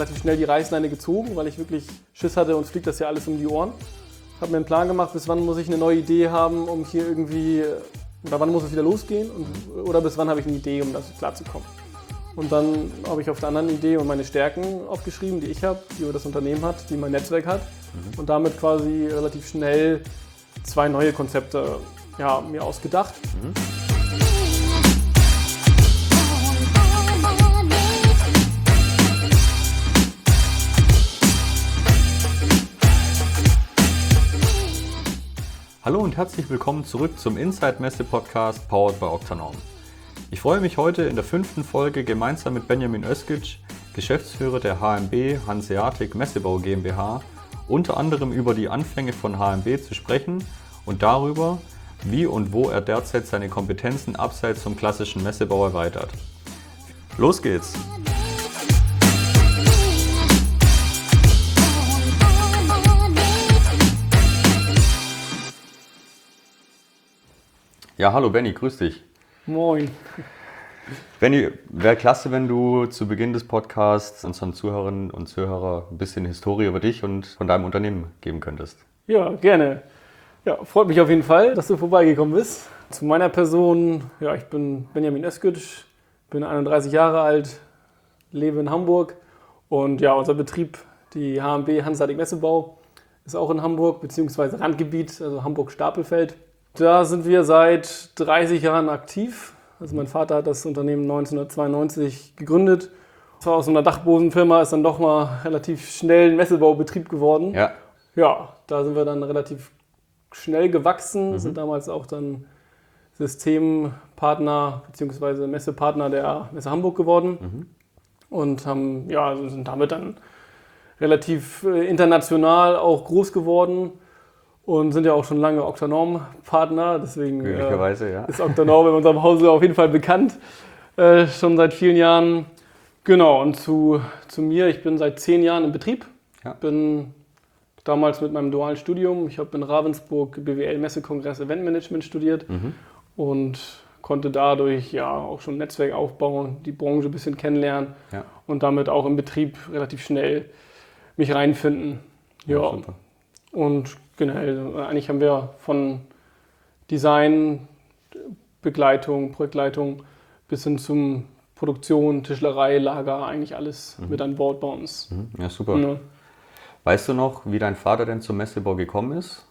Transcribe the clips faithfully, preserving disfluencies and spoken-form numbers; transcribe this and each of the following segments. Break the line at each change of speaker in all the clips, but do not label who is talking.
relativ schnell die Reißleine gezogen, weil ich wirklich Schiss hatte, uns fliegt das ja alles um die Ohren. Ich habe mir einen Plan gemacht, bis wann muss ich eine neue Idee haben, um hier irgendwie, oder wann muss es wieder losgehen und, oder bis wann habe ich eine Idee, um das klarzukommen. Und dann habe ich auf der anderen Idee und meine Stärken aufgeschrieben, die ich habe, die das Unternehmen hat, die mein Netzwerk hat mhm. und damit quasi relativ schnell zwei neue Konzepte ja, mir ausgedacht. Mhm.
Hallo und herzlich willkommen zurück zum Inside Messe Podcast powered by Octanorm. Ich freue mich heute in der fünften Folge gemeinsam mit Benjamin Özgic, Geschäftsführer der H M B Hanseatic Messebau GmbH, unter anderem über die Anfänge von H M B zu sprechen und darüber, wie und wo er derzeit seine Kompetenzen abseits vom klassischen Messebau erweitert. Los geht's! Ja, hallo Benny, grüß dich.
Moin.
Benny, wäre klasse, wenn du zu Beginn des Podcasts unseren Zuhörerinnen und Zuhörern ein bisschen Historie über dich und von deinem Unternehmen geben könntest.
Ja, gerne. Ja, freut mich auf jeden Fall, dass du vorbeigekommen bist. Zu meiner Person, ja, ich bin Benjamin Özgic, bin einunddreißig Jahre alt, lebe in Hamburg und ja, unser Betrieb, die H M B Hanseatic Messebau, ist auch in Hamburg, beziehungsweise Randgebiet, also Hamburg-Stapelfeld. Da sind wir seit dreißig Jahren aktiv. Also mein Vater hat das Unternehmen neunzehnhundertzweiundneunzig gegründet. Zwar aus einer Dachbodenfirma ist dann doch mal relativ schnell ein Messebaubetrieb geworden.
Ja.
Ja, da sind wir dann relativ schnell gewachsen, mhm. sind damals auch dann Systempartner bzw. Messepartner der Messe Hamburg geworden mhm. und haben, ja, sind damit dann relativ international auch groß geworden. Und sind ja auch schon lange Octanorm-Partner, deswegen äh,
ja.
ist Octanorm in unserem Hause auf jeden Fall bekannt, äh, schon seit vielen Jahren. Genau, und zu, zu mir, ich bin seit zehn Jahren im Betrieb,
ja.
bin damals mit meinem dualen Studium, ich habe in Ravensburg B W L Messekongress Eventmanagement studiert mhm. und konnte dadurch ja auch schon ein Netzwerk aufbauen, die Branche ein bisschen kennenlernen
ja.
und damit auch im Betrieb relativ schnell mich reinfinden. Ja, ja super. Und genau, eigentlich haben wir von Design, Begleitung, Projektleitung bis hin zum Produktion, Tischlerei, Lager, eigentlich alles mhm. mit an Bord bei uns.
Ja, super. Ja. Weißt du noch, wie dein Vater denn zum Messebau gekommen ist?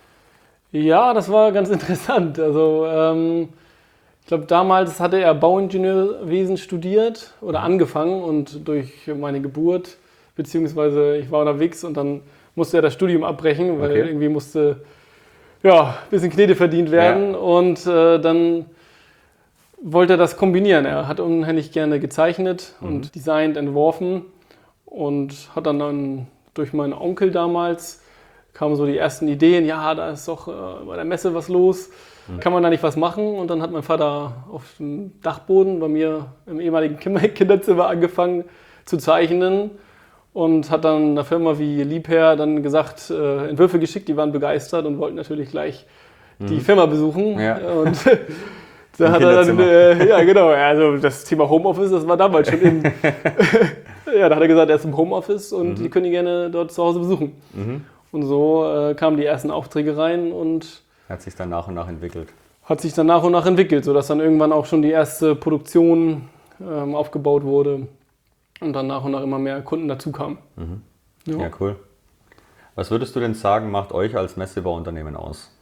Ja, das war ganz interessant. Also ähm, ich glaube, damals hatte er Bauingenieurwesen studiert oder angefangen und durch meine Geburt, beziehungsweise ich war unterwegs und dann musste er das Studium abbrechen, weil okay. irgendwie musste ja, ein bisschen Knete verdient werden. Ja. Und äh, dann wollte er das kombinieren. Er hat unheimlich gerne gezeichnet mhm. und designt, entworfen und hat dann, dann durch meinen Onkel damals kamen so die ersten Ideen, ja, da ist doch äh, bei der Messe was los, mhm. kann man da nicht was machen? Und dann hat mein Vater auf dem Dachboden bei mir im ehemaligen Kinderzimmer angefangen zu zeichnen. Und hat dann einer Firma wie Liebherr dann gesagt, äh, Entwürfe geschickt, die waren begeistert und wollten natürlich gleich mhm. die Firma besuchen. Ja. Und da hat er dann, äh, ja genau, also das Thema Homeoffice, das war damals schon in. Ja, da hat er gesagt, er ist im Homeoffice und mhm. die können ihn gerne dort zu Hause besuchen. Mhm. Und so äh, kamen die ersten Aufträge rein und
hat sich dann nach und nach entwickelt.
Hat sich dann nach und nach entwickelt, sodass dann irgendwann auch schon die erste Produktion ähm, aufgebaut wurde. Und dann nach und nach immer mehr Kunden dazu kamen.
Mhm. Ja. ja, cool. Was würdest du denn sagen, macht euch als Messebauunternehmen aus?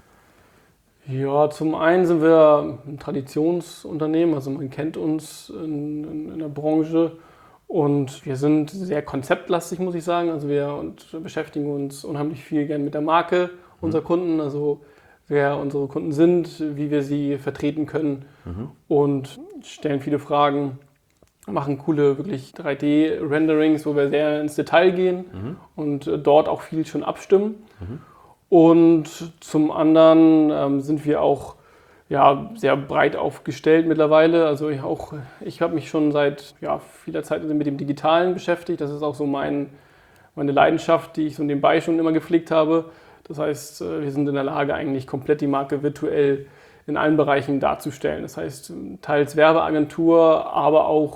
Ja, zum einen sind wir ein Traditionsunternehmen, also man kennt uns in, in, in der Branche und wir sind sehr konzeptlastig, muss ich sagen. Also wir und beschäftigen uns unheimlich viel gern mit der Marke unserer mhm. Kunden, also wer unsere Kunden sind, wie wir sie vertreten können mhm. und stellen viele Fragen. Machen coole, wirklich drei D-Renderings, wo wir sehr ins Detail gehen mhm. und äh, dort auch viel schon abstimmen. Mhm. Und zum anderen ähm, sind wir auch ja, sehr breit aufgestellt mittlerweile. Also ich, auch, ich habe mich schon seit ja, vieler Zeit mit dem Digitalen beschäftigt. Das ist auch so mein, meine Leidenschaft, die ich so nebenbei schon immer gepflegt habe. Das heißt, äh, wir sind in der Lage, eigentlich komplett die Marke virtuell in allen Bereichen darzustellen. Das heißt, teils Werbeagentur, aber auch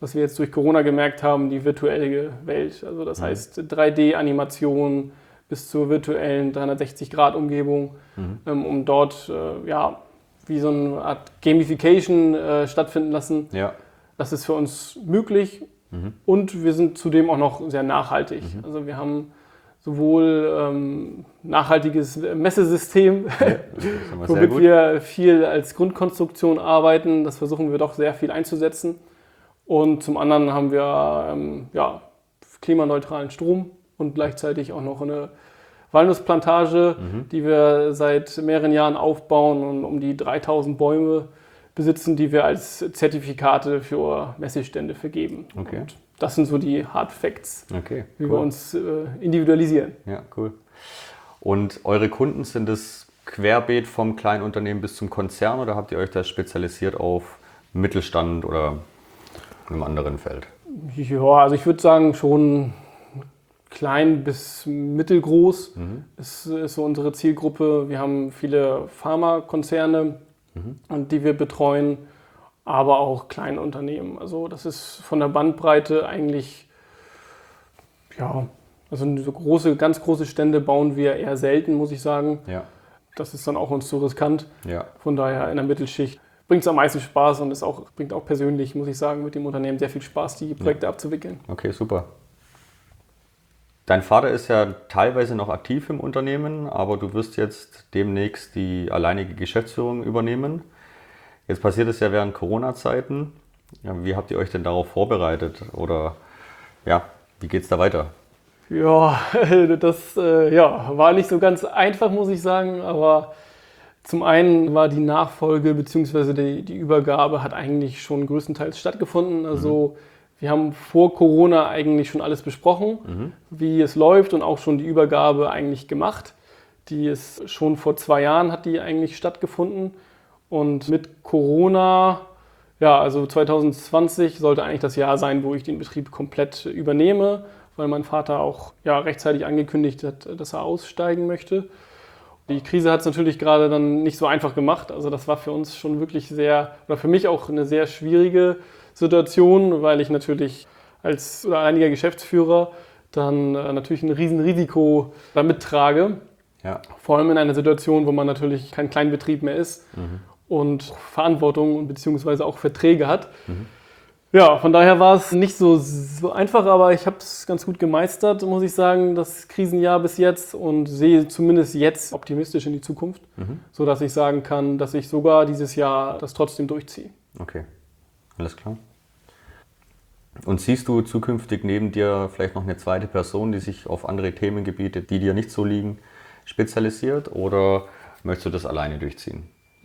was wir jetzt durch Corona gemerkt haben, die virtuelle Welt. Also das mhm. heißt drei D-Animation bis zur virtuellen dreihundertsechzig-Grad-Umgebung, mhm. ähm, um dort äh, ja, wie so eine Art Gamification äh, stattfinden lassen.
Ja.
Das ist für uns möglich mhm. und wir sind zudem auch noch sehr nachhaltig. Mhm. Also wir haben sowohl ähm, nachhaltiges Messesystem, ja, womit wir viel als Grundkonstruktion arbeiten. Das versuchen wir doch sehr viel einzusetzen. Und zum anderen haben wir ähm, ja, klimaneutralen Strom und gleichzeitig auch noch eine Walnussplantage, mhm. die wir seit mehreren Jahren aufbauen und um die dreitausend Bäume besitzen, die wir als Zertifikate für Messestände vergeben.
Okay.
Und das sind so die Hard Facts,
okay,
wie
cool.
wir uns äh, individualisieren.
Ja, cool. Und eure Kunden, sind es querbeet vom kleinen Unternehmen bis zum Konzern oder habt ihr euch da spezialisiert auf Mittelstand oder einem anderen Feld?
Ja, also ich würde sagen schon klein bis mittelgroß mhm. ist, ist so unsere Zielgruppe. Wir haben viele Pharmakonzerne, mhm. die wir betreuen, aber auch kleine Unternehmen. Also das ist von der Bandbreite eigentlich, ja, also so große, ganz große Stände bauen wir eher selten, muss ich sagen.
Ja.
Das ist dann auch uns zu riskant.
Ja.
Von daher in der Mittelschicht bringt es am meisten Spaß und ist auch, bringt auch persönlich, muss ich sagen, mit dem Unternehmen sehr viel Spaß, die Projekte ja. abzuwickeln.
Okay, super. Dein Vater ist ja teilweise noch aktiv im Unternehmen, aber du wirst jetzt demnächst die alleinige Geschäftsführung übernehmen. Jetzt passiert es ja während Corona-Zeiten. Ja, wie habt ihr euch denn darauf vorbereitet? Oder ja, wie geht es da weiter?
Ja, das äh, ja, war nicht so ganz einfach, muss ich sagen. Aber zum einen war die Nachfolge bzw. Die, die Übergabe hat eigentlich schon größtenteils stattgefunden. Also mhm. wir haben vor Corona eigentlich schon alles besprochen, mhm. wie es läuft und auch schon die Übergabe eigentlich gemacht. Die ist schon vor zwei Jahren hat die eigentlich stattgefunden. Und mit Corona, ja, also zwanzig zwanzig sollte eigentlich das Jahr sein, wo ich den Betrieb komplett übernehme, weil mein Vater auch ja, rechtzeitig angekündigt hat, dass er aussteigen möchte. Die Krise hat es natürlich gerade dann nicht so einfach gemacht. Also das war für uns schon wirklich sehr, oder für mich auch eine sehr schwierige Situation, weil ich natürlich als oder alleiniger Geschäftsführer dann äh, natürlich ein Riesenrisiko damit trage.
Ja. Vor
allem in einer Situation, wo man natürlich kein Kleinbetrieb mehr ist mhm. und Verantwortung bzw. auch Verträge hat. Mhm. Ja, von daher war es nicht so, so einfach, aber ich habe es ganz gut gemeistert, muss ich sagen, das Krisenjahr bis jetzt und sehe zumindest jetzt optimistisch in die Zukunft, mhm. sodass ich sagen kann, dass ich sogar dieses Jahr das trotzdem durchziehe.
Okay, alles klar. Und siehst du zukünftig neben dir vielleicht noch eine zweite Person, die sich auf andere Themengebiete, die dir nicht so liegen, spezialisiert oder möchtest du das alleine durchziehen?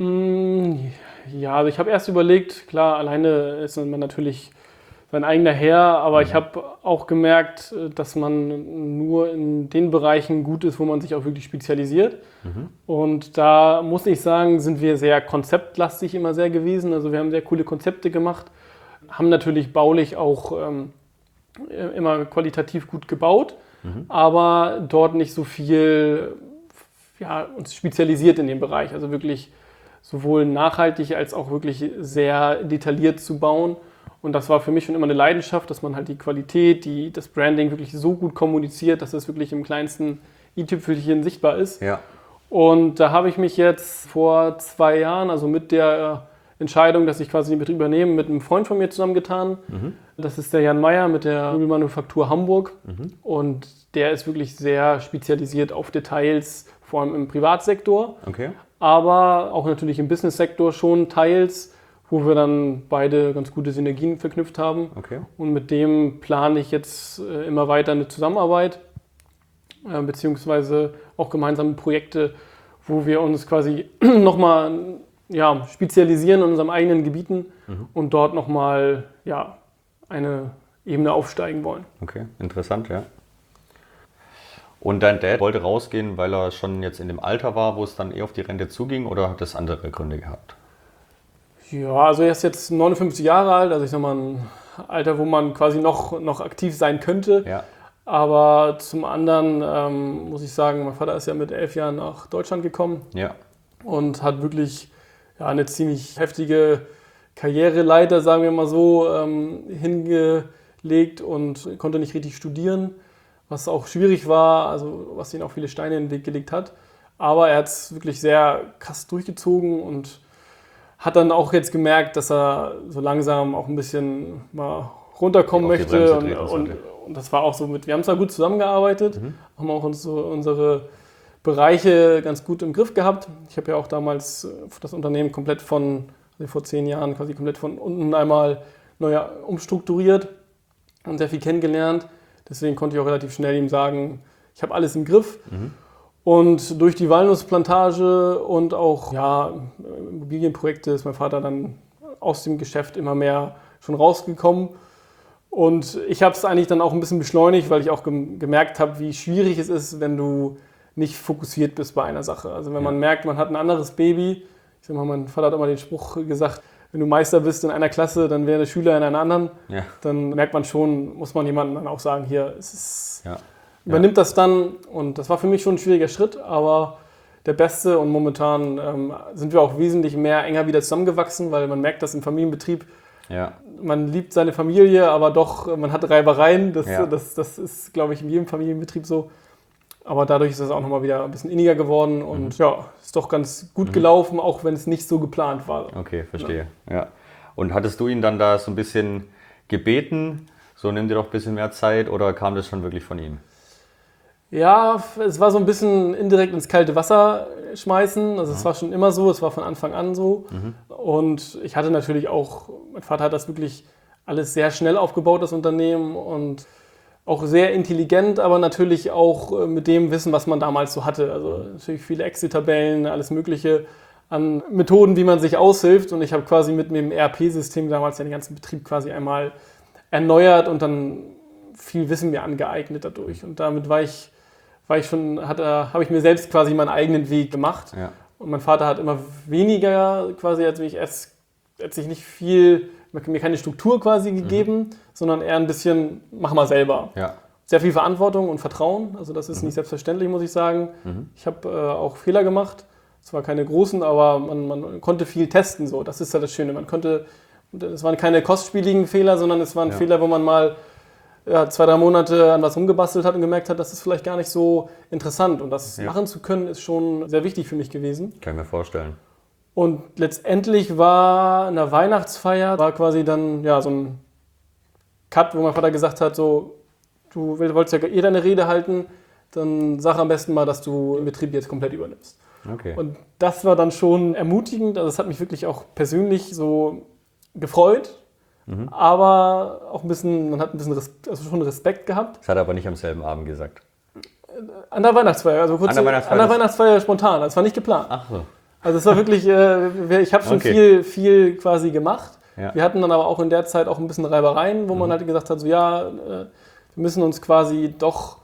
Ja, also ich habe erst überlegt, klar, alleine ist man natürlich sein eigener Herr, aber mhm. ich habe auch gemerkt, dass man nur in den Bereichen gut ist, wo man sich auch wirklich spezialisiert. Mhm. Und da muss ich sagen, sind wir sehr konzeptlastig immer sehr gewesen. Also wir haben sehr coole Konzepte gemacht, haben natürlich baulich auch ähm, immer qualitativ gut gebaut, mhm. aber dort nicht so viel ja, uns spezialisiert in dem Bereich. Also wirklich sowohl nachhaltig als auch wirklich sehr detailliert zu bauen. Und das war für mich schon immer eine Leidenschaft, dass man halt die Qualität, die, das Branding wirklich so gut kommuniziert, dass es wirklich im kleinsten i-Tüpfelchen sichtbar ist.
Ja.
Und da habe ich mich jetzt vor zwei Jahren, also mit der Entscheidung, dass ich quasi den Betrieb übernehme, mit einem Freund von mir zusammengetan. Mhm. Das ist der Jan Meyer mit der Möbelmanufaktur Hamburg. Mhm. Und der ist wirklich sehr spezialisiert auf Details, vor allem im Privatsektor.
Okay.
Aber auch natürlich im Businesssektor schon teils, wo wir dann beide ganz gute Synergien verknüpft haben.
Okay.
Und mit dem plane ich jetzt äh, immer weiter eine Zusammenarbeit, äh, beziehungsweise auch gemeinsame Projekte, wo wir uns quasi nochmal ja, spezialisieren in unseren eigenen Gebieten mhm. und dort nochmal ja, eine Ebene aufsteigen wollen.
Okay, interessant, ja. Und dein Dad wollte rausgehen, weil er schon jetzt in dem Alter war, wo es dann eher auf die Rente zuging, oder hat das andere Gründe gehabt?
Ja, also er ist jetzt neunundfünfzig Jahre alt, also ich sag mal ein Alter, wo man quasi noch, noch aktiv sein könnte.
Ja.
Aber zum anderen ähm, muss ich sagen, mein Vater ist ja mit elf Jahren nach Deutschland gekommen
ja.
und hat wirklich ja, eine ziemlich heftige Karriereleiter, sagen wir mal so, ähm, hingelegt und konnte nicht richtig studieren, was auch schwierig war, also was ihn auch viele Steine in den Weg gelegt hat. Aber er hat es wirklich sehr krass durchgezogen und hat dann auch jetzt gemerkt, dass er so langsam auch ein bisschen mal runterkommen
Ja,
möchte. Und, und, und das war auch so mit, wir haben zwar gut zusammengearbeitet, mhm. haben auch uns so unsere Bereiche ganz gut im Griff gehabt. Ich habe ja auch damals das Unternehmen komplett von, also vor zehn Jahren quasi komplett von unten einmal neu umstrukturiert und sehr viel kennengelernt. Deswegen konnte ich auch relativ schnell ihm sagen, ich habe alles im Griff. Mhm. Und durch die Walnussplantage und auch ja, Immobilienprojekte ist mein Vater dann aus dem Geschäft immer mehr schon rausgekommen. Und ich habe es eigentlich dann auch ein bisschen beschleunigt, weil ich auch gem- gemerkt habe, wie schwierig es ist, wenn du nicht fokussiert bist bei einer Sache. Also wenn man ja. merkt, man hat ein anderes Baby. Ich sag mal, mein Vater hat immer den Spruch gesagt, wenn du Meister bist in einer Klasse, dann wäre der Schüler in einer anderen. Ja. Dann merkt man schon, muss man jemandem dann auch sagen, hier, es ist... Ja. Übernimmt ja. das dann und das war für mich schon ein schwieriger Schritt, aber der beste und momentan ähm, sind wir auch wesentlich mehr enger wieder zusammengewachsen, weil man merkt, dass im Familienbetrieb, ja. man liebt seine Familie, aber doch, man hat Reibereien, das, ja. das, das ist, glaube ich, in jedem Familienbetrieb so, aber dadurch ist es auch nochmal wieder ein bisschen inniger geworden und mhm. ja, ist doch ganz gut mhm. gelaufen, auch wenn es nicht so geplant war.
Okay, verstehe. Ja. Ja. Und hattest du ihn dann da so ein bisschen gebeten, so nimm dir doch ein bisschen mehr Zeit oder kam das schon wirklich von ihm?
Ja, es war so ein bisschen indirekt ins kalte Wasser schmeißen. Also es war schon immer so, es war von Anfang an so. Mhm. Und ich hatte natürlich auch, mein Vater hat das wirklich alles sehr schnell aufgebaut, das Unternehmen. Und auch sehr intelligent, aber natürlich auch mit dem Wissen, was man damals so hatte. Also natürlich viele Excel-Tabellen, alles Mögliche an Methoden, wie man sich aushilft. Und ich habe quasi mit dem E R P-System damals den ganzen Betrieb quasi einmal erneuert und dann viel Wissen mir angeeignet dadurch. Und damit war ich Weil ich schon hatte, habe ich mir selbst quasi meinen eigenen Weg gemacht. Ja. Und mein Vater hat immer weniger quasi, als ich erst, hat sich nicht viel, mir keine Struktur quasi gegeben, mhm. sondern eher ein bisschen, mach mal selber. Ja. Sehr viel Verantwortung und Vertrauen, also das ist mhm. nicht selbstverständlich, muss ich sagen. Mhm. Ich habe äh, auch Fehler gemacht, zwar keine großen, aber man, man konnte viel testen, so. Das ist ja das Schöne. Man konnte, es waren keine kostspieligen Fehler, sondern es waren ja. Fehler, wo man mal ja, zwei, drei Monate an was rumgebastelt hat und gemerkt hat, das ist vielleicht gar nicht so interessant. Und das ja. machen zu können, ist schon sehr wichtig für mich gewesen.
Kann ich mir vorstellen.
Und letztendlich war in der Weihnachtsfeier, war quasi dann ja, so ein Cut, wo mein Vater gesagt hat, so, du wolltest ja eh deine Rede halten, dann sag am besten mal, dass du den Betrieb jetzt komplett übernimmst. Okay. Und das war dann schon ermutigend. Also es hat mich wirklich auch persönlich so gefreut. Mhm. Aber auch ein bisschen, man hat ein bisschen Respekt, also schon Respekt gehabt.
Das hat er aber nicht am selben Abend gesagt.
An der Weihnachtsfeier, also kurz an der Weihnachtsfeier, an der Weihnachtsfeier spontan. Das war nicht geplant. Ach so. Also es war wirklich, äh, ich habe schon okay. viel, viel quasi gemacht. Ja. Wir hatten dann aber auch in der Zeit auch ein bisschen Reibereien, wo mhm. man halt gesagt hat, so ja, äh, wir müssen uns quasi doch,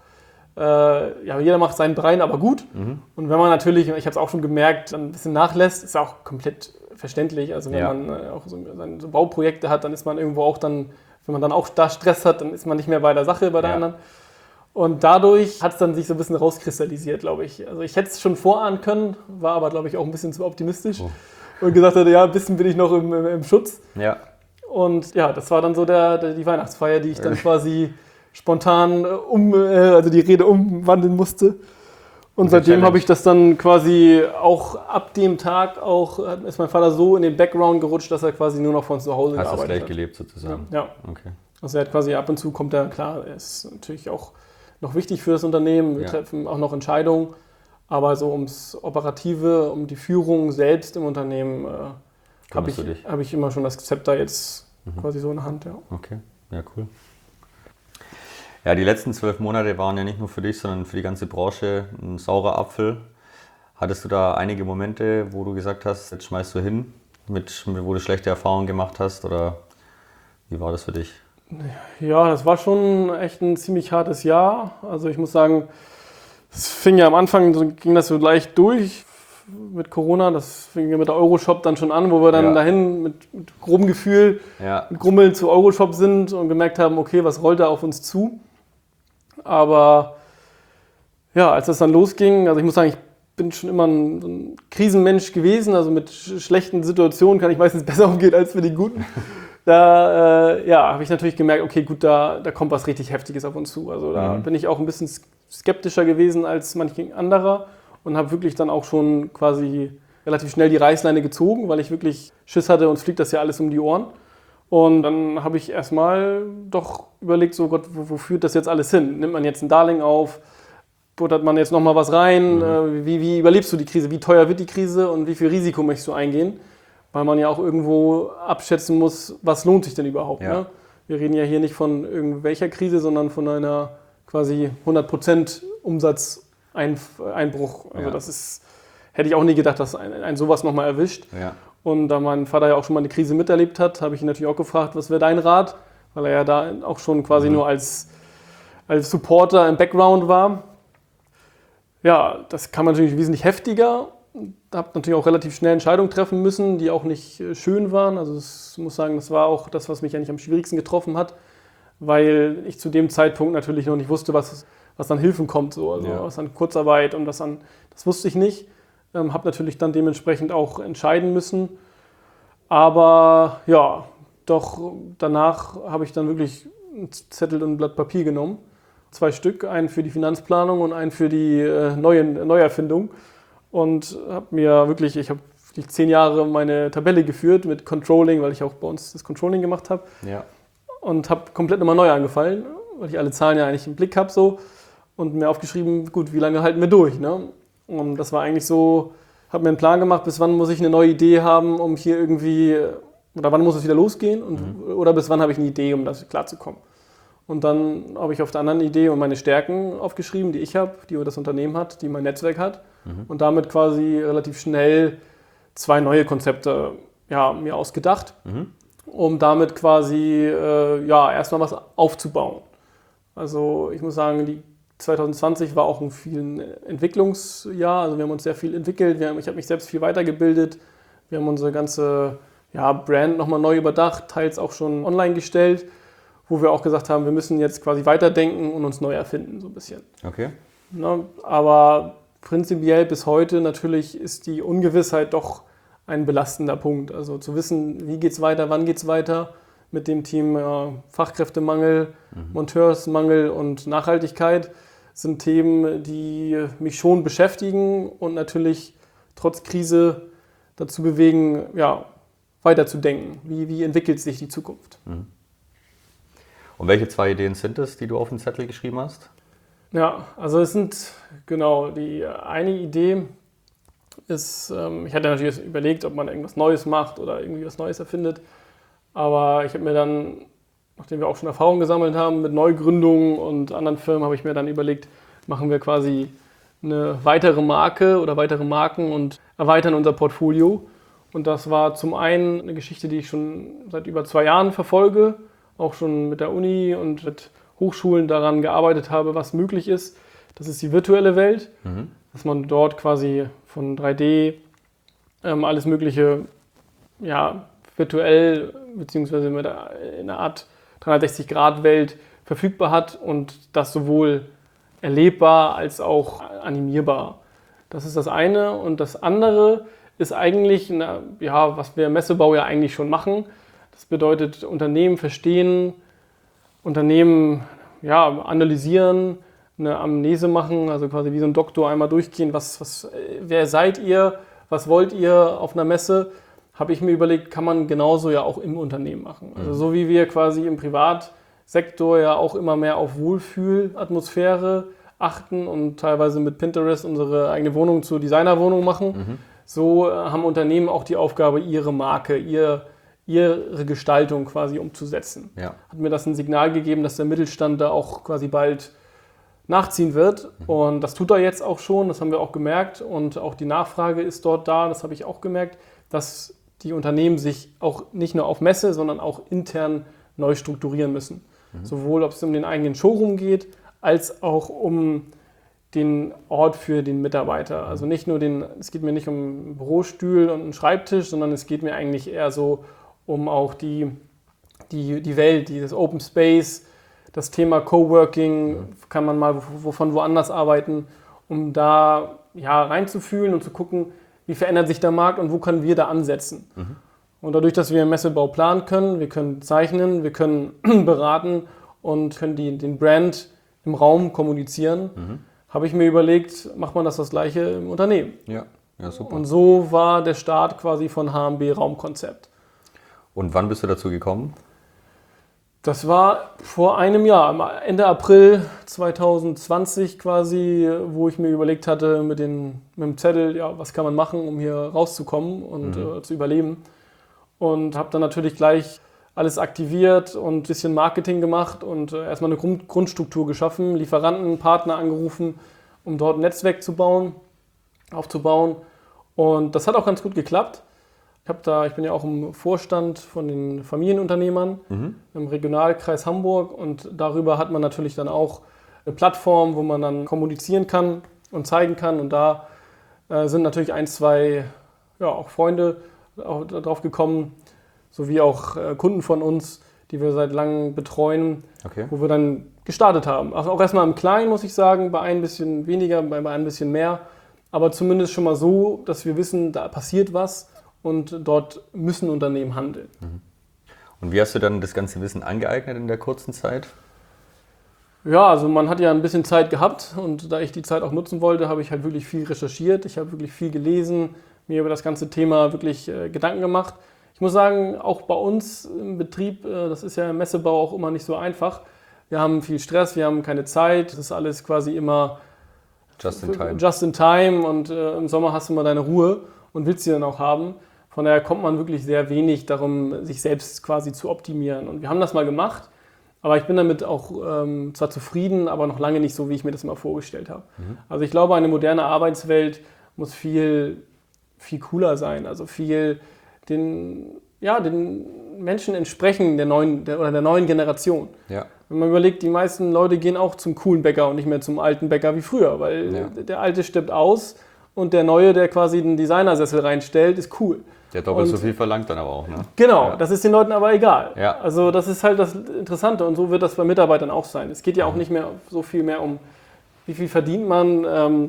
äh, ja, jeder macht seinen Bereich, aber gut. Mhm. Und wenn man natürlich, ich habe es auch schon gemerkt, dann ein bisschen nachlässt, ist auch komplett verständlich. Also wenn ja. man äh, auch so, so Bauprojekte hat, dann ist man irgendwo auch dann, wenn man dann auch da Stress hat, dann ist man nicht mehr bei der Sache, bei der ja. anderen. Und dadurch hat es dann sich so ein bisschen rauskristallisiert, glaube ich. Also ich hätte es schon vorahnen können, war aber, glaube ich, auch ein bisschen zu optimistisch. Oh. Und gesagt hatte, ja, ein bisschen bin ich noch im, im, im Schutz. Ja. Und ja, das war dann so der, der, die Weihnachtsfeier, die ich dann quasi spontan um, äh, also die Rede umwandeln musste. Und seitdem habe ich das dann quasi auch ab dem Tag auch, ist mein Vater so in den Background gerutscht, dass er quasi nur noch von zu Hause
Hast
gearbeitet hat.
Hast du gleich gelebt sozusagen?
Ja. ja. Okay. Also er hat quasi ab und zu kommt er, klar, er ist natürlich auch noch wichtig für das Unternehmen, wir ja. treffen auch noch Entscheidungen, aber so ums Operative, um die Führung selbst im Unternehmen äh, habe ich, hab ich immer schon das Zepter jetzt mhm. quasi so in der Hand. Ja.
Okay, ja cool. Ja, die letzten zwölf Monate waren ja nicht nur für dich, sondern für die ganze Branche ein saurer Apfel. Hattest du da einige Momente, wo du gesagt hast, jetzt schmeißt du hin, mit, wo du schlechte Erfahrungen gemacht hast, oder wie war das für dich?
Ja, das war schon echt ein ziemlich hartes Jahr. Also ich muss sagen, es fing ja am Anfang, so ging das so leicht durch mit Corona. Das fing ja mit der Euroshop dann schon an, wo wir dann ja. dahin mit, mit grobem Gefühl, ja. mit Grummeln zu Euroshop sind und gemerkt haben, okay, was rollt da auf uns zu? Aber ja, als das dann losging, also ich muss sagen, ich bin schon immer ein, ein Krisenmensch gewesen, also mit sch- schlechten Situationen kann ich meistens besser umgehen als mit den guten. Da äh, ja, habe ich natürlich gemerkt, okay, gut, da, da kommt was richtig Heftiges auf uns zu. Also da
Mhm.
bin ich auch ein bisschen skeptischer gewesen als manch anderer und habe wirklich dann auch schon quasi relativ schnell die Reißleine gezogen, weil ich wirklich Schiss hatte, uns fliegt das ja alles um die Ohren. Und dann habe ich erstmal doch überlegt, so Gott, wo, wo führt das jetzt alles hin? Nimmt man jetzt ein Darlehen auf? Buttert man jetzt nochmal was rein?
Mhm.
Äh, wie, wie überlebst du die Krise? Wie teuer wird die Krise und wie viel Risiko möchtest du eingehen? Weil man ja auch irgendwo abschätzen muss, was lohnt sich denn überhaupt.
Ja.
Ne? Wir reden ja hier nicht von irgendwelcher Krise, sondern von einer quasi hundert Prozent Umsatzeinbruch. Also
Ja.
das ist, hätte ich auch nie gedacht, dass ein, ein sowas nochmal erwischt.
Ja.
Und da mein Vater ja auch schon mal eine Krise miterlebt hat, habe ich ihn natürlich auch gefragt, was wäre dein Rat? Weil er ja da auch schon quasi
Mhm.
nur als, als Supporter im Background war. Ja, das kam natürlich wesentlich heftiger. Ich habe natürlich auch relativ schnell Entscheidungen treffen müssen, die auch nicht äh, schön waren. Also ich muss sagen, das war auch das, was mich eigentlich am schwierigsten getroffen hat, weil ich zu dem Zeitpunkt natürlich noch nicht wusste, was, was an Hilfen kommt. So. Also
Ja.
was an Kurzarbeit und was an, das wusste ich nicht. Ähm, habe natürlich dann dementsprechend auch entscheiden müssen. Aber ja, doch danach habe ich dann wirklich einen Zettel und ein Blatt Papier genommen. Zwei Stück, einen für die Finanzplanung und einen für die äh, neue, Neuerfindung. Und habe mir wirklich, ich habe zehn Jahre meine Tabelle geführt mit Controlling, weil ich auch bei uns das Controlling gemacht habe.
Ja.
Und habe komplett nochmal neu angefallen, weil ich alle Zahlen ja eigentlich im Blick habe so. Und mir aufgeschrieben, gut, wie lange halten wir durch? Ne? Und das war eigentlich so, habe mir einen Plan gemacht, bis wann muss ich eine neue Idee haben, um hier irgendwie, oder wann muss es wieder losgehen? Und, mhm. Oder bis wann habe ich eine Idee, um das klarzukommen? Und dann habe ich auf der anderen Idee und meine Stärken aufgeschrieben, die ich habe, die das Unternehmen hat, die mein Netzwerk hat. Mhm. Und damit quasi relativ schnell zwei neue Konzepte ja, mir ausgedacht, mhm. um damit quasi äh, ja, erstmal was aufzubauen. Also ich muss sagen, die zwanzig zwanzig war auch ein viel Entwicklungsjahr. Also wir haben uns sehr viel entwickelt. Wir haben, ich habe mich selbst viel weitergebildet. Wir haben unsere ganze ja, Brand nochmal neu überdacht, teils auch schon online gestellt, wo wir auch gesagt haben, wir müssen jetzt quasi weiterdenken und uns neu erfinden, so ein bisschen.
Okay.
Ne? Aber prinzipiell bis heute natürlich ist die Ungewissheit doch ein belastender Punkt. Also zu wissen, wie geht es weiter, wann geht es weiter mit dem Team äh, Fachkräftemangel, mhm. Monteursmangel und Nachhaltigkeit sind Themen, die mich schon beschäftigen und natürlich trotz Krise dazu bewegen, ja, weiterzudenken. Wie, wie entwickelt sich die Zukunft?
Mhm. Und welche zwei Ideen sind es, die du auf den Zettel geschrieben hast?
Ja, also es sind, genau, die eine Idee ist, ähm, ich hatte natürlich überlegt, ob man irgendwas Neues macht oder irgendwie was Neues erfindet, aber ich habe mir dann, nachdem wir auch schon Erfahrung gesammelt haben mit Neugründungen und anderen Firmen, habe ich mir dann überlegt, machen wir quasi eine weitere Marke oder weitere Marken und erweitern unser Portfolio. Und das war zum einen eine Geschichte, die ich schon seit über zwei Jahren verfolge, auch schon mit der Uni und mit Hochschulen daran gearbeitet habe, was möglich ist. Das ist die virtuelle Welt, mhm. dass man dort quasi von drei D ähm, alles Mögliche ja, virtuell bzw. mit einer Art dreihundertsechzig Grad Welt verfügbar hat und das sowohl erlebbar als auch animierbar. Das ist das eine. Und das andere ist eigentlich, eine, ja, was wir im Messebau ja eigentlich schon machen. Das bedeutet Unternehmen verstehen, Unternehmen ja, analysieren, eine Amnese machen, also quasi wie so ein Doktor einmal durchgehen, was, was, wer seid ihr, was wollt ihr auf einer Messe, habe ich mir überlegt, kann man genauso ja auch im Unternehmen machen. Also so wie wir quasi im Privatsektor ja auch immer mehr auf Wohlfühlatmosphäre achten und teilweise mit Pinterest unsere eigene Wohnung zur Designerwohnung machen, mhm. so haben Unternehmen auch die Aufgabe, ihre Marke, ihr ihre Gestaltung quasi umzusetzen. Ja. Hat mir das ein Signal gegeben, dass der Mittelstand da auch quasi bald nachziehen wird. Mhm. Und das tut er jetzt auch schon, das haben wir auch gemerkt. Und auch die Nachfrage ist dort da, das habe ich auch gemerkt, dass die Unternehmen sich auch nicht nur auf Messe, sondern auch intern neu strukturieren müssen. Mhm. Sowohl, ob es um den eigenen Showroom geht, als auch um den Ort für den Mitarbeiter. Also nicht nur den, es geht mir nicht um einen Bürostuhl und einen Schreibtisch, sondern es geht mir eigentlich eher so um auch die, die, die Welt, dieses Open Space, das Thema Coworking, kann man mal wovon woanders arbeiten, um da ja, reinzufühlen und zu gucken, wie verändert sich der Markt und wo können wir da ansetzen. Mhm. Und dadurch, dass wir Messebau planen können, wir können zeichnen, wir können beraten und können die, den Brand im Raum kommunizieren, mhm. habe ich mir überlegt, macht man das das Gleiche im Unternehmen.
Ja, ja, super.
Und so war der Start quasi von H M B Raumkonzept.
Und wann bist du dazu gekommen?
Das war vor einem Jahr, Ende April zwanzig zwanzig quasi, wo ich mir überlegt hatte mit, den, mit dem Zettel, ja, was kann man machen, um hier rauszukommen und mhm. äh, zu überleben. Und habe dann natürlich gleich alles aktiviert und ein bisschen Marketing gemacht und äh, erstmal eine Grund, Grundstruktur geschaffen, Lieferanten, Partner angerufen, um dort ein Netzwerk zu bauen, aufzubauen. Und das hat auch ganz gut geklappt. Ich, hab da, ich bin ja auch im Vorstand von den Familienunternehmern mhm. im Regionalkreis Hamburg und darüber hat man natürlich dann auch eine Plattform, wo man dann kommunizieren kann und zeigen kann. Und da äh, sind natürlich ein, zwei ja, auch Freunde auch drauf gekommen, sowie auch äh, Kunden von uns, die wir seit langem betreuen, okay. wo wir dann gestartet haben. Also auch erstmal im Kleinen, muss ich sagen, bei ein bisschen weniger, bei, bei ein bisschen mehr, aber zumindest schon mal so, dass wir wissen, da passiert was und dort müssen Unternehmen handeln.
Und wie hast du dann das ganze Wissen angeeignet in der kurzen Zeit?
Ja, also man hat ja ein bisschen Zeit gehabt und da ich die Zeit auch nutzen wollte, habe ich halt wirklich viel recherchiert, ich habe wirklich viel gelesen, mir über das ganze Thema wirklich äh, Gedanken gemacht. Ich muss sagen, auch bei uns im Betrieb, äh, das ist ja im Messebau auch immer nicht so einfach. Wir haben viel Stress, wir haben keine Zeit, das ist alles quasi immer
just in time,
just in time und äh, im Sommer hast du mal deine Ruhe und willst sie dann auch haben. Von daher kommt man wirklich sehr wenig darum, sich selbst quasi zu optimieren. Und wir haben das mal gemacht, aber ich bin damit auch ähm, zwar zufrieden, aber noch lange nicht so, wie ich mir das immer vorgestellt habe. Mhm. Also ich glaube, eine moderne Arbeitswelt muss viel viel cooler sein, also viel den, ja, den Menschen entsprechen der neuen der, oder der neuen Generation.
Ja.
Wenn man überlegt, die meisten Leute gehen auch zum coolen Bäcker und nicht mehr zum alten Bäcker wie früher, weil ja. der alte stirbt aus und der neue, der quasi den Designersessel reinstellt, ist cool.
Der doppelt
und,
so viel verlangt dann aber auch, ne?
Genau,
ja.
das ist den Leuten aber egal.
Ja.
Also das ist halt das Interessante und so wird das bei Mitarbeitern auch sein. Es geht ja auch nicht mehr so viel mehr um, wie viel verdient man, ähm,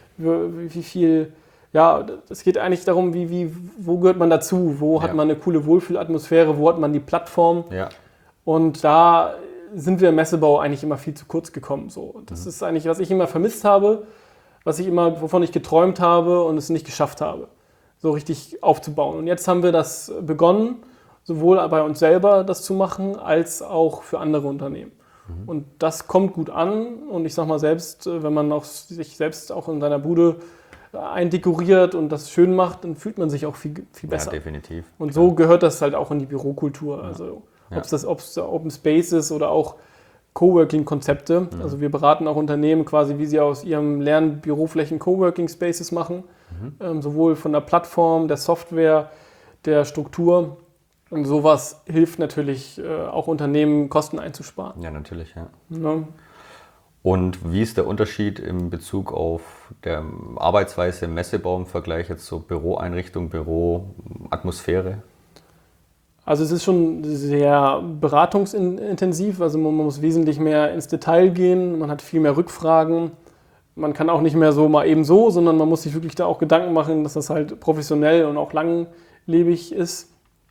wie viel... Ja, es geht eigentlich darum, wie, wie, wo gehört man dazu, wo hat ja. man eine coole Wohlfühlatmosphäre, wo hat man die Plattform.
Ja.
Und da sind wir im Messebau eigentlich immer viel zu kurz gekommen. So. Das mhm. ist eigentlich, was ich immer vermisst habe, was ich immer, wovon ich geträumt habe und es nicht geschafft habe, so richtig aufzubauen. Und jetzt haben wir das begonnen, sowohl bei uns selber das zu machen, als auch für andere Unternehmen. Mhm. Und das kommt gut an und ich sag mal selbst, wenn man auch sich selbst auch in seiner Bude eindekoriert und das schön macht, dann fühlt man sich auch viel, viel besser.
Ja, definitiv.
Und so gehört das halt auch in die Bürokultur. Ja. Also ja. ob es das ob's Open Space ist oder auch Coworking-Konzepte. Mhm. Also wir beraten auch Unternehmen quasi, wie sie aus ihrem leeren Büroflächen Coworking-Spaces machen. Mhm. Ähm, sowohl von der Plattform, der Software, der Struktur. Und sowas hilft natürlich äh, auch Unternehmen, Kosten einzusparen.
Ja, natürlich, ja.
ja.
Und wie ist der Unterschied in Bezug auf der Arbeitsweise im Messebau im Vergleich jetzt zur Büroeinrichtung, Büroatmosphäre?
Also es ist schon sehr beratungsintensiv, also man muss wesentlich mehr ins Detail gehen, man hat viel mehr Rückfragen. Man kann auch nicht mehr so mal eben so, sondern man muss sich wirklich da auch Gedanken machen, dass das halt professionell und auch langlebig ist.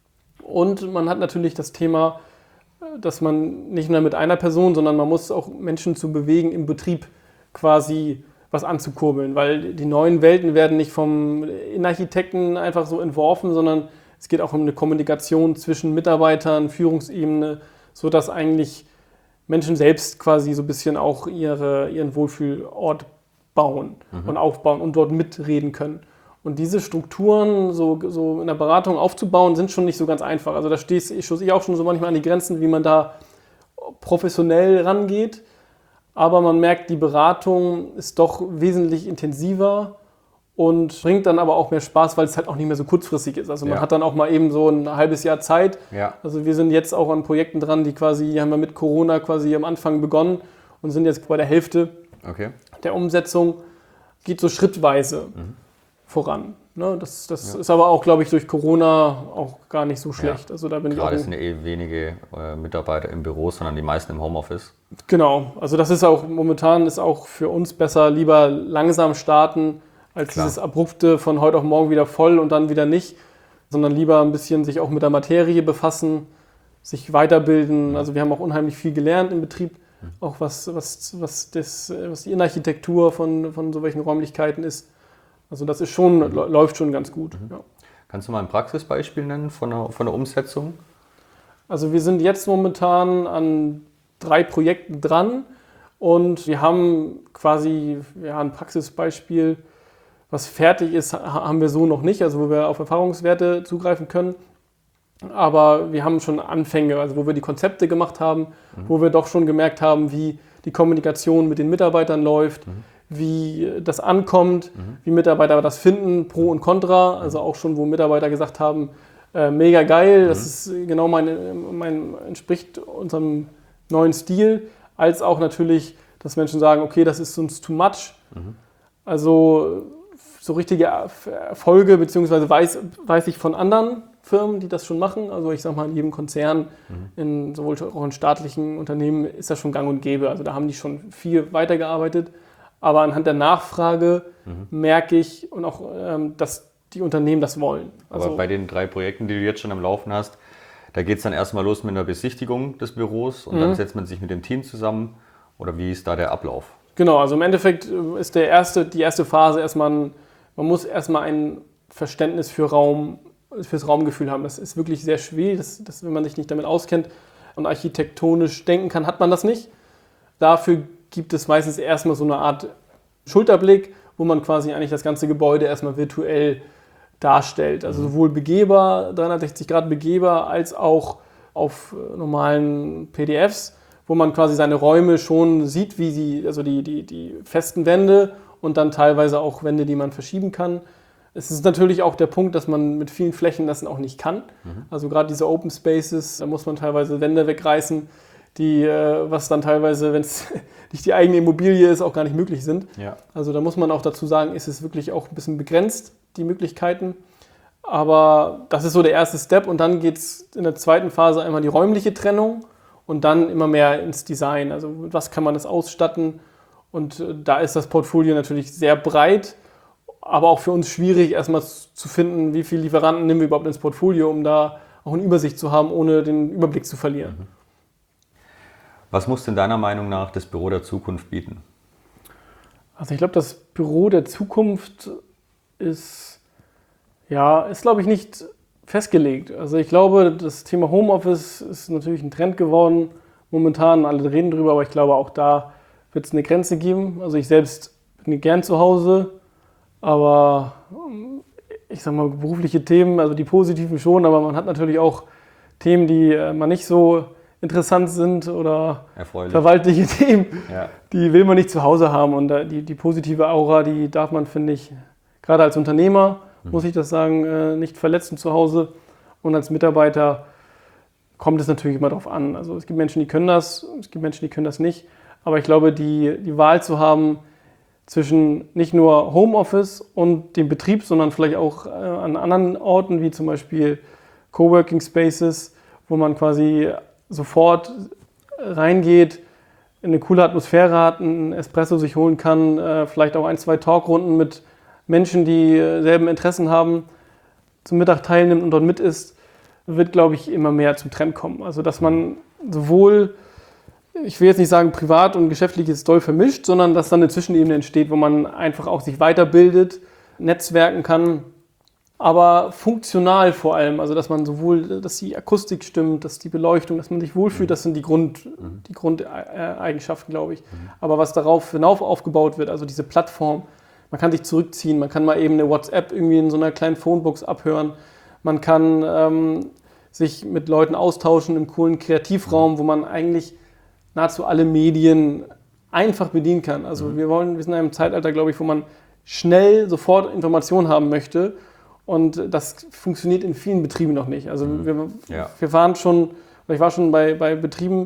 Und man hat natürlich das Thema, dass man nicht nur mit einer Person, sondern man muss auch Menschen zu bewegen, im Betrieb quasi was anzukurbeln, weil die neuen Welten werden nicht vom Innenarchitekten einfach so entworfen, sondern es geht auch um eine Kommunikation zwischen Mitarbeitern, Führungsebene, sodass eigentlich Menschen selbst quasi so ein bisschen auch ihre, ihren Wohlfühlort bauen mhm. und aufbauen und dort mitreden können. Und diese Strukturen so, so in der Beratung aufzubauen, sind schon nicht so ganz einfach. Also da stoße ich auch schon so manchmal an die Grenzen, wie man da professionell rangeht. Aber man merkt, die Beratung ist doch wesentlich intensiver und bringt dann aber auch mehr Spaß, weil es halt auch nicht mehr so kurzfristig ist. Also man ja. hat dann auch mal eben so ein halbes Jahr Zeit.
Ja.
Also wir sind jetzt auch an Projekten dran, die quasi, die haben wir mit Corona quasi am Anfang begonnen und sind jetzt bei der Hälfte
okay.
der Umsetzung. Geht so schrittweise mhm. voran. Ne, das das ja. ist aber auch, glaube ich, durch Corona auch gar nicht so schlecht.
Ja.
Also da bin
Gerade
ich auch
sind ja eh wenige äh, Mitarbeiter im Büro, sondern die meisten im Homeoffice.
Genau, also das ist auch momentan ist auch für uns besser, lieber langsam starten, als
Klar.
dieses abrupte von heute auf morgen wieder voll und dann wieder nicht, sondern lieber ein bisschen sich auch mit der Materie befassen, sich weiterbilden. Also wir haben auch unheimlich viel gelernt im Betrieb, auch was, was, was, das, was die Innenarchitektur von, von so welchen Räumlichkeiten ist. Also das ist schon, mhm. läuft schon ganz gut.
Mhm.
Ja.
Kannst du mal ein Praxisbeispiel nennen von der, von der Umsetzung?
Also wir sind jetzt momentan an drei Projekten dran und wir haben quasi ja, ein Praxisbeispiel, was fertig ist, haben wir so noch nicht, also wo wir auf Erfahrungswerte zugreifen können. Aber wir haben schon Anfänge, also wo wir die Konzepte gemacht haben, mhm. wo wir doch schon gemerkt haben, wie die Kommunikation mit den Mitarbeitern läuft, mhm. wie das ankommt, mhm. wie Mitarbeiter das finden, Pro und Contra. Also auch schon, wo Mitarbeiter gesagt haben, äh, mega geil, mhm. das ist genau mein, mein, entspricht unserem neuen Stil. Als auch natürlich, dass Menschen sagen, okay, das ist uns too much. Mhm. Also so richtige Erfolge, beziehungsweise weiß, weiß ich von anderen Firmen, die das schon machen. Also ich sag mal, in jedem Konzern, mhm. in, sowohl auch in staatlichen Unternehmen ist das schon gang und gäbe. Also da haben die schon viel weitergearbeitet. Aber anhand der Nachfrage mhm. merke ich und auch, ähm, dass die Unternehmen das wollen.
Also aber bei den drei Projekten, die du jetzt schon am Laufen hast, da geht es dann erstmal los mit einer Besichtigung des Büros und mhm. dann setzt man sich mit dem Team zusammen. Oder wie ist da der Ablauf?
Genau, also im Endeffekt ist der erste, die erste Phase erstmal, ein, man muss erstmal ein Verständnis für Raum, fürs Raumgefühl haben. Das ist wirklich sehr schwierig, das, das, wenn man sich nicht damit auskennt und architektonisch denken kann, hat man das nicht. Dafür gibt es meistens erstmal so eine Art Schulterblick, wo man quasi eigentlich das ganze Gebäude erstmal virtuell darstellt. Also sowohl begehbar, dreihundertsechzig Grad begehbar, als auch auf normalen P D Fs, wo man quasi seine Räume schon sieht, wie sie, also die, die, die festen Wände und dann teilweise auch Wände, die man verschieben kann. Es ist natürlich auch der Punkt, dass man mit vielen Flächen das auch nicht kann. Mhm. Also gerade diese Open Spaces, da muss man teilweise Wände wegreißen, die, was dann teilweise, wenn es nicht die eigene Immobilie ist, auch gar nicht möglich sind. Ja. Also da muss man auch dazu sagen, ist es wirklich auch ein bisschen begrenzt, die Möglichkeiten. Aber das ist so der erste Step und dann geht es in der zweiten Phase einmal die räumliche Trennung und dann immer mehr ins Design. Also was kann man das ausstatten? Und da ist das Portfolio natürlich sehr breit, aber auch für uns schwierig, erstmal zu finden, wie viele Lieferanten nehmen wir überhaupt ins Portfolio, um da auch eine Übersicht zu haben, ohne den Überblick zu verlieren.
Was muss denn deiner Meinung nach das Büro der Zukunft bieten?
Also ich glaube, das Büro der Zukunft ist, ja, ist glaube ich nicht festgelegt. Also ich glaube, das Thema Homeoffice ist natürlich ein Trend geworden momentan. Alle reden drüber, aber ich glaube, auch da wird es eine Grenze geben. Also ich selbst bin gern zu Hause, aber ich sag mal, berufliche Themen, also die positiven schon, aber man hat natürlich auch Themen, die man nicht so interessant sind oder
erfreulich.
Verwaltliche Themen,
ja.
Die will man nicht zu Hause haben. Und die, die positive Aura, die darf man, finde ich, gerade als Unternehmer, mhm. muss ich das sagen, nicht verletzen zu Hause. Und als Mitarbeiter kommt es natürlich immer darauf an. Also es gibt Menschen, die können das, es gibt Menschen, die können das nicht. Aber ich glaube, die, die Wahl zu haben zwischen nicht nur Homeoffice und dem Betrieb, sondern vielleicht auch an anderen Orten, wie zum Beispiel Coworking Spaces, wo man quasi sofort reingeht, in eine coole Atmosphäre hat, einen Espresso sich holen kann, äh, vielleicht auch ein, zwei Talkrunden mit Menschen, die selben Interessen haben, zum Mittag teilnimmt und dort mit isst, wird, glaube ich, immer mehr zum Trend kommen. Also, dass man sowohl, ich will jetzt nicht sagen, privat und geschäftliches doll vermischt, sondern dass dann eine Zwischenebene entsteht, wo man einfach auch sich weiterbildet, netzwerken kann, aber funktional vor allem, also dass man sowohl, dass die Akustik stimmt, dass die Beleuchtung, dass man sich wohlfühlt, das sind die, Grund, die Grundeigenschaften, glaube ich. Mhm. Aber was darauf hinauf aufgebaut wird, also diese Plattform, man kann sich zurückziehen, man kann mal eben eine WhatsApp irgendwie in so einer kleinen Phonebox abhören, man kann ähm, sich mit Leuten austauschen im coolen Kreativraum, wo man eigentlich nahezu alle Medien einfach bedienen kann. Also mhm. wir wollen, wir sind in einem Zeitalter, glaube ich, wo man schnell sofort Informationen haben möchte. Und das funktioniert in vielen Betrieben noch nicht. Also wir, ja. wir waren schon, ich war schon bei, bei Betrieben,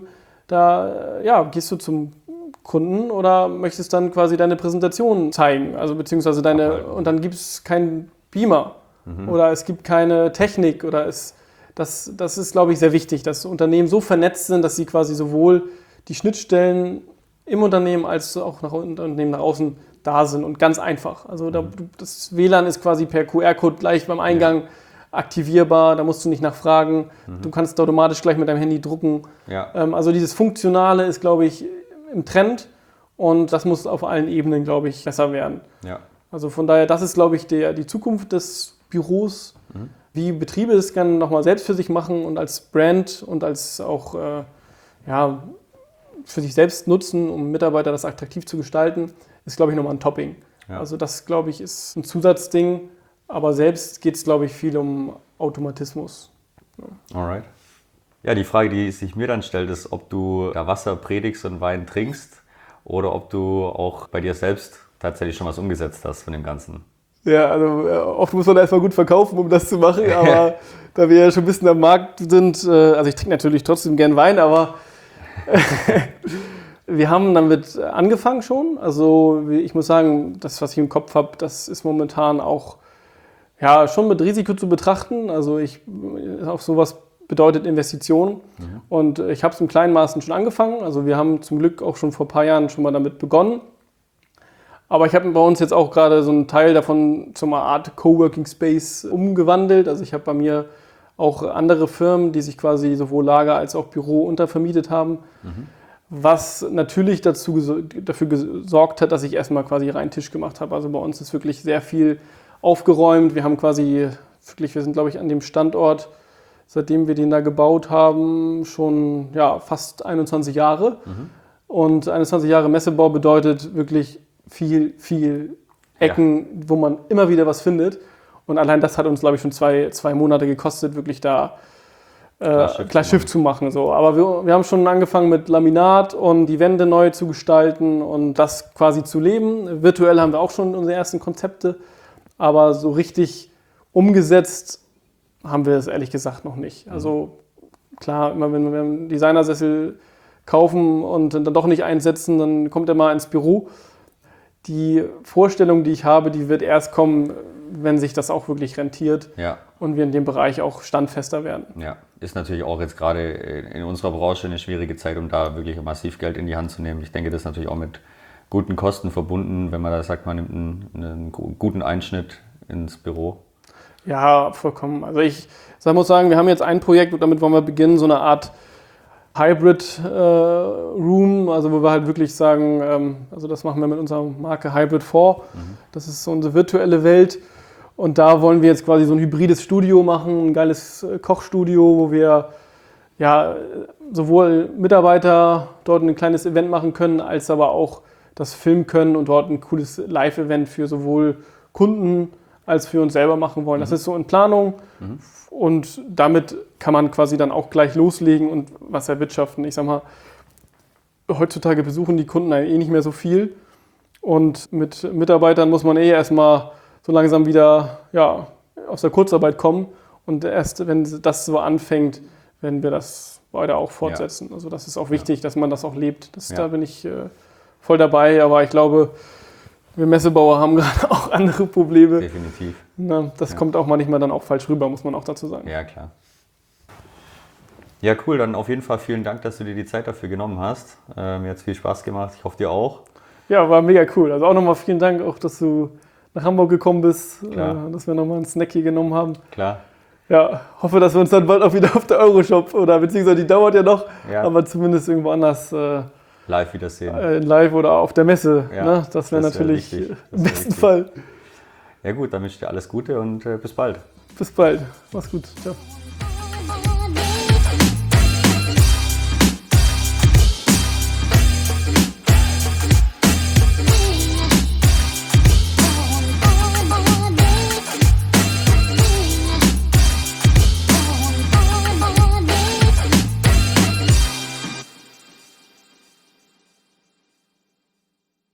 da ja, gehst du zum Kunden oder möchtest dann quasi deine Präsentation zeigen, also beziehungsweise deine, Abhalten. Und dann gibt es keinen Beamer mhm. oder es gibt keine Technik oder es, das, das ist, glaube ich, sehr wichtig, dass Unternehmen so vernetzt sind, dass sie quasi sowohl die Schnittstellen im Unternehmen als auch nach Unternehmen nach außen da sind und ganz einfach. Also da, das W L A N ist quasi per Q R-Code gleich beim Eingang ja. aktivierbar, da musst du nicht nachfragen. Mhm. Du kannst automatisch gleich mit deinem Handy drucken. Ja. Ähm, also dieses Funktionale ist, glaube ich, im Trend und das muss auf allen Ebenen, glaube ich, besser werden. Ja. Also von daher, das ist, glaube ich, der, die Zukunft des Büros, mhm. wie Betriebe es gerne nochmal selbst für sich machen und als Brand und als auch äh, ja, für sich selbst nutzen, um Mitarbeiter das attraktiv zu gestalten, ist, glaube ich, nochmal ein Topping. Ja. Also das, glaube ich, ist ein Zusatzding, aber selbst geht es, glaube ich, viel um Automatismus. Ja.
Alright. Ja, die Frage, die sich mir dann stellt, ist, ob du da Wasser predigst und Wein trinkst oder ob du auch bei dir selbst tatsächlich schon was umgesetzt hast von dem Ganzen.
Ja, also oft muss man erstmal gut verkaufen, um das zu machen, aber da wir ja schon ein bisschen am Markt sind, also ich trinke natürlich trotzdem gern Wein, aber wir haben damit angefangen schon. Also ich muss sagen, das, was ich im Kopf habe, das ist momentan auch ja, schon mit Risiko zu betrachten. Also ich auf sowas bedeutet Investitionen. Mhm. Und ich habe es in kleinen Maßen schon angefangen. Also wir haben zum Glück auch schon vor ein paar Jahren schon mal damit begonnen. Aber ich habe bei uns jetzt auch gerade so einen Teil davon zu einer Art Coworking Space umgewandelt. Also ich habe bei mir auch andere Firmen, die sich quasi sowohl Lager als auch Büro untervermietet haben. Mhm. Was natürlich dazu, dafür gesorgt hat, dass ich erstmal quasi reinen Tisch gemacht habe. Also bei uns ist wirklich sehr viel aufgeräumt. Wir haben quasi, wirklich, wir sind glaube ich an dem Standort, seitdem wir den da gebaut haben, schon ja, fast einundzwanzig Jahre. Mhm. Und einundzwanzig Jahre Messebau bedeutet wirklich viel, viel Ecken, ja. wo man immer wieder was findet. Und allein das hat uns, glaube ich, schon zwei, zwei Monate gekostet, wirklich da äh, Schiff, gleich Schiff zu machen. So. Aber wir, wir haben schon angefangen mit Laminat und die Wände neu zu gestalten und das quasi zu leben. Virtuell haben wir auch schon unsere ersten Konzepte, aber so richtig umgesetzt haben wir es ehrlich gesagt noch nicht. Also klar, immer wenn wir einen Designersessel kaufen und dann doch nicht einsetzen, dann kommt er mal ins Büro. Die Vorstellung, die ich habe, die wird erst kommen, wenn sich das auch wirklich rentiert ja. und wir in dem Bereich auch standfester werden.
Ja, ist natürlich auch jetzt gerade in unserer Branche eine schwierige Zeit, um da wirklich massiv Geld in die Hand zu nehmen. Ich denke, das ist natürlich auch mit guten Kosten verbunden, wenn man da sagt, man nimmt einen, einen guten Einschnitt ins Büro.
Ja, vollkommen. Also ich muss sagen, wir haben jetzt ein Projekt, und damit wollen wir beginnen, so eine Art Hybrid äh, Room, also wo wir halt wirklich sagen, ähm, also das machen wir mit unserer Marke Hybrid vier. Mhm. Das ist so unsere virtuelle Welt. Und da wollen wir jetzt quasi so ein hybrides Studio machen, ein geiles Kochstudio, wo wir ja sowohl Mitarbeiter dort ein kleines Event machen können, als aber auch das filmen können und dort ein cooles Live-Event für sowohl Kunden als für uns selber machen wollen. Mhm. Das ist so in Planung. Mhm. Und damit kann man quasi dann auch gleich loslegen und was erwirtschaften. Ich sag mal, heutzutage besuchen die Kunden eh nicht mehr so viel. Und mit Mitarbeitern muss man eh erstmal so langsam wieder ja, aus der Kurzarbeit kommen. Und erst wenn das so anfängt, werden wir das weiter auch fortsetzen. Ja. Also das ist auch wichtig, ja. dass man das auch lebt. Das, ja. Da bin ich äh, voll dabei. Aber ich glaube, wir Messebauer haben gerade auch andere Probleme.
Definitiv.
Na, das ja. kommt auch manchmal dann auch falsch rüber, muss man auch dazu sagen.
Ja, klar. Ja, cool. Dann auf jeden Fall vielen Dank, dass du dir die Zeit dafür genommen hast. Äh, mir hat es viel Spaß gemacht. Ich hoffe, dir auch.
Ja, war mega cool. Also auch nochmal vielen Dank, auch, dass du nach Hamburg gekommen bist, äh, dass wir nochmal einen Snack hier genommen haben.
Klar.
Ja, hoffe, dass wir uns dann bald auch wieder auf der Euroshop oder beziehungsweise die dauert ja noch, ja. aber zumindest irgendwo anders äh,
live wiedersehen.
Äh, live oder auf der Messe. Ja, ne? Das wäre wär natürlich wär im besten wichtig. Fall.
Ja gut, dann wünsche ich dir alles Gute und äh, bis bald.
Bis bald. Mach's gut. Ciao.